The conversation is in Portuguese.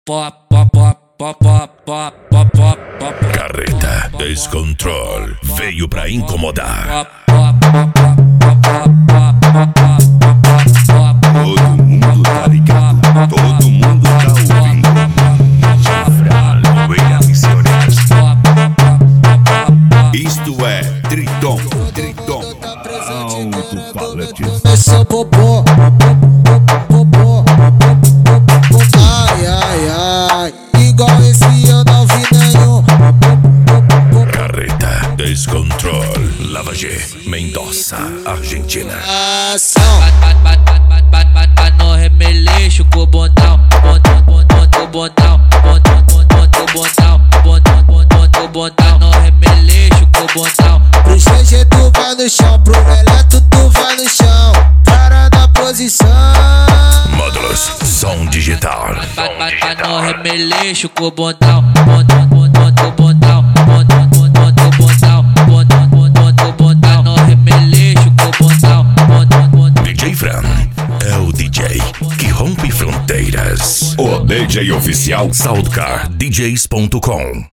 Carreta Descontrol veio pra incomodar. Todo mundo tá ligado, todo mundo tá ouvindo. Chifral, Huella Misiones. Isto é Triton, alto-falantes. Eu sou popô, ai, ai, ai, igual esse eu não vi nenhum. Carreta Descontrol, Lava G, Mendoza, Argentina. Ação. No remeleixo com o botão, botão no remeleixo com o botão. Pro GG tu vai no chão, pro Eleto tu vai no chão. Para na posição. Módulos, som digital. No remeleixo com o botão, no remeleixo com o botão. DJ Fran é o DJ que rompe fronteiras. O DJ oficial SoundcarDJs.com